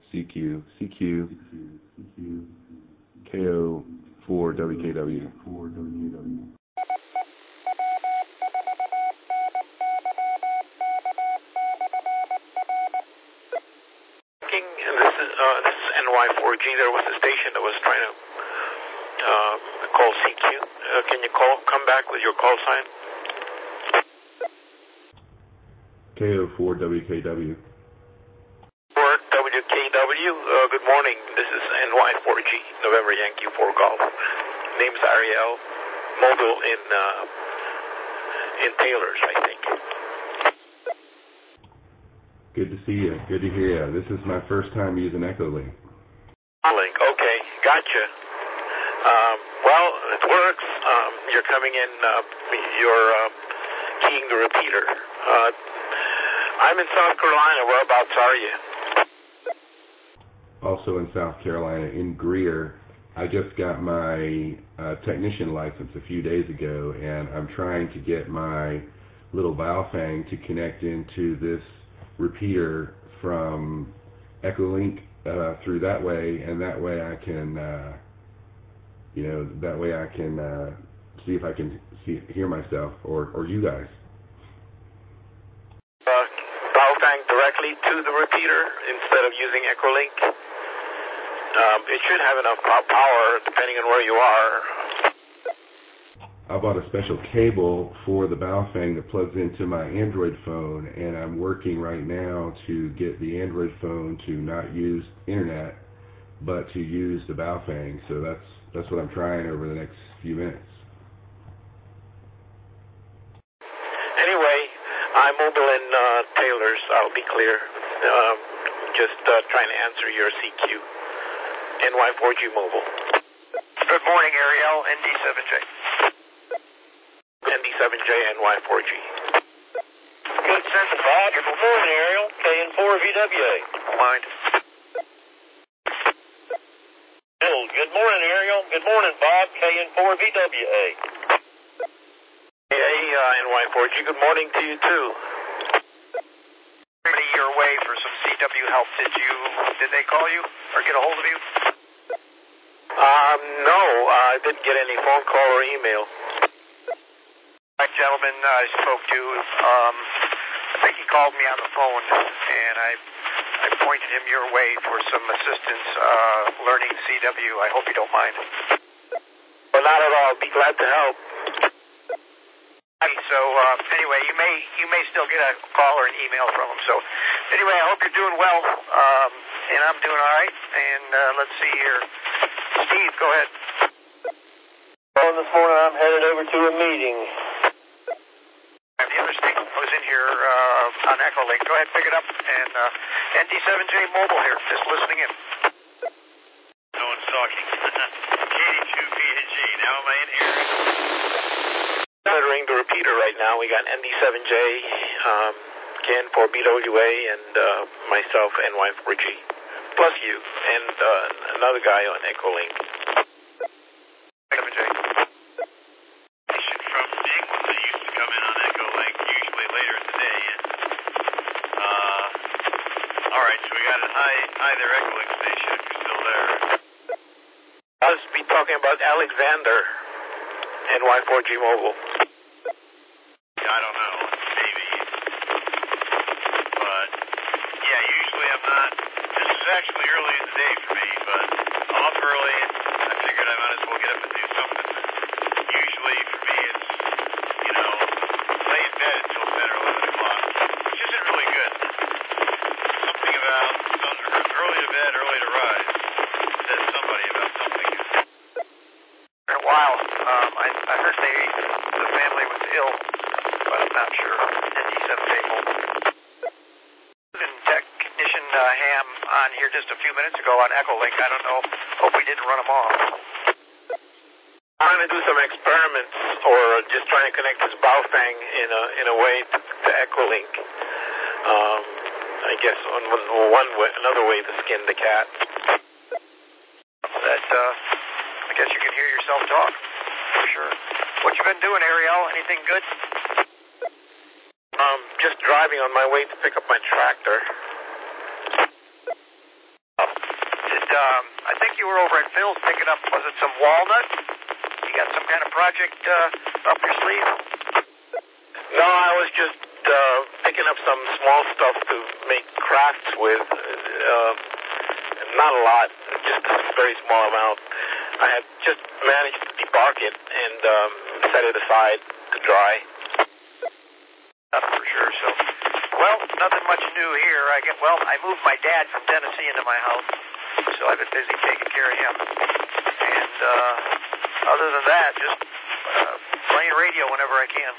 CQ, KO 4WKW. And this is NY4G. There was a station that was trying to call CQ. Can you come back with your call sign? KO 4WKW. 4WKW. Good morning. This is NY4G, November Yankee 4 Golf. Name's Ariel. Mobile in Taylor's, I think. Good to see you. Good to hear you. This is my first time using Echolink. Link. Okay, gotcha. Well, it works. You're coming in. You're keying the repeater. I'm in South Carolina. Whereabouts are you? Also in South Carolina, in Greer. I just got my technician license a few days ago, and I'm trying to get my little Baofeng to connect into this repeater from Echolink through that way, and that way I can, see if I can hear myself or you guys. Baofeng directly to the repeater instead of using Echolink. It should have enough power depending on where you are. I bought a special cable for the Baofeng that plugs into my Android phone, and I'm working right now to get the Android phone to not use internet, but to use the Baofeng. So that's what I'm trying over the next few minutes. Anyway, I'm mobile in Taylor's. I'll be clear. Just trying to answer your CQ. NY4G mobile. Good morning, Ariel, ND7J. ND7J, NY4G. Good sense, Bob. Good morning, Ariel, KN4VWA. Mind. Good morning, Ariel. Good morning, Bob, KN4VWA. Hey, NY4G, good morning to you, too. Your way for some CW help. Did they call you or get a hold of you? No, I didn't get any phone call or email. That gentleman I spoke to, I think he called me on the phone, and I pointed him your way for some assistance learning CW. I hope you don't mind. Well, not at all. I'll be glad to help. So anyway, you may still get a call or an email from him. So anyway, I hope you're doing well, and I'm doing all right. And let's see here, Steve, go ahead. Well, this morning I'm headed over to a meeting. The other station was in here on Echolink. Go ahead, pick it up. And ND7J Mobile here, just listening in. No one's talking. KD2PNG. Now am I in here? Monitoring the repeater right now. We got ND7J, KN4BWA, and myself, NY4G, plus you, and another guy on Echolink. ND7J. From England that used to come in on Echolink, usually later in the day. All right, so we got an either Echolink station if you're still there. I'll be talking about Alexander, NY4G Mobile. I don't know, maybe. But, yeah, usually I'm not. This is actually early in the day for me, but I'm up early. I figured I might as well get up and do something. Usually for me it's, lay in bed until 10 or 11 o'clock, which isn't really good. Something about early to bed, early to rise, says somebody about something. Wow, I heard the family was ill, but I'm not sure. ND7J Mobile. Technician Ham on here just a few minutes ago on Echolink. I don't know. Hope we didn't run him off. I'm trying to do some experiments, or just trying to connect this Baofeng in a way to Echolink. I guess on another way to skin the cat. I guess you can hear yourself talk, for sure. What you been doing, Ariel? Anything good? Just driving on my way to pick up my tractor. I think you were over at Phil's picking up, was it some walnut? You got some kind of project up your sleeve? No, I was just picking up some small stuff to make crafts with. Not a lot, just a very small amount. I had just managed to debark it and set it aside to dry. That's for sure. So, well, nothing much new here. I moved my dad from Tennessee into my house, so I've been busy taking care of him. And other than that, just playing radio whenever I can.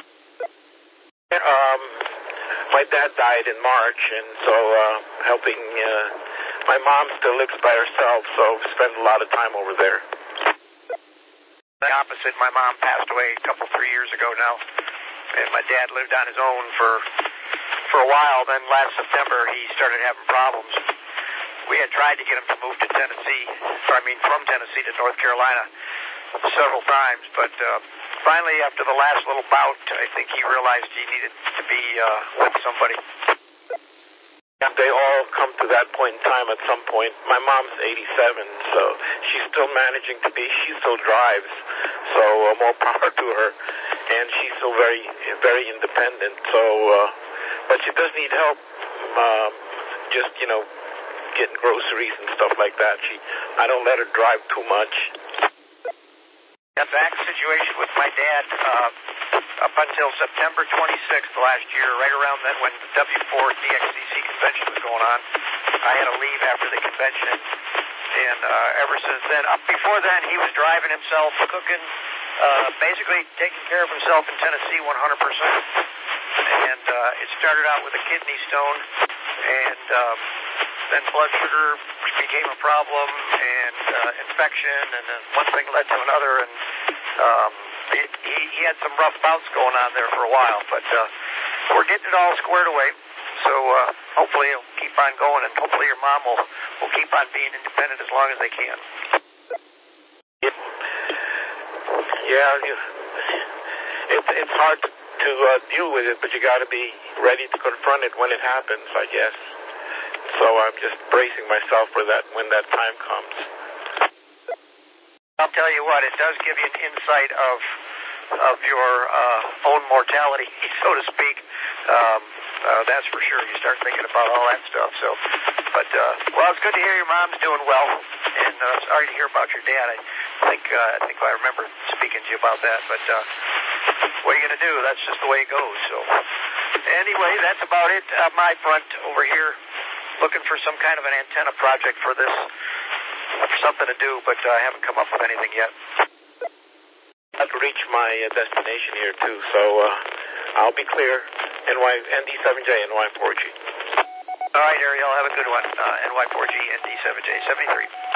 My dad died in March, and so helping. My mom still lives by herself, so spend a lot of time over there. The opposite. My mom passed away a 3 years ago now, and my dad lived on his own for a while. Then last September, he started having problems. We had tried to get him to move to Tennessee, from Tennessee to North Carolina several times, but finally, after the last little bout, I think he realized he needed to be with somebody. And they all come to that point in time at some point. My mom's 87, so she's still managing to be, she still drives, so more power to her. And she's still very, very independent, so, but she does need help, just, getting groceries and stuff like that. I don't let her drive too much. Exact situation with my dad up until September 26th last year, right around then when the W4 DXCC convention was going on. I had to leave after the convention, and ever since then, up before then, he was driving himself, cooking, basically taking care of himself in Tennessee 100%. And it started out with a kidney stone, and then blood sugar became a problem, and infection, and then one thing led to another, and he had some rough bouts going on there for a while, but we're getting it all squared away, so hopefully it'll keep on going, and hopefully your mom will keep on being independent as long as they can. Yeah, it's hard to deal with it, but you got to be ready to confront it when it happens, I guess. So I'm just bracing myself for that when that time comes. I'll tell you what, it does give you an insight of your own mortality, so to speak. That's for sure. You start thinking about all that stuff. So, but well, it's good to hear your mom's doing well, and sorry to hear about your dad. I think I remember speaking to you about that. But what are you going to do? That's just the way it goes. So, anyway, that's about it on my front over here. Looking for some kind of an antenna project for this, something to do, but I haven't come up with anything yet. I've reached my destination here too, so I'll be clear. ND7J, NY4G. All right, Ariel, have a good one. NY4G, ND7J, 73.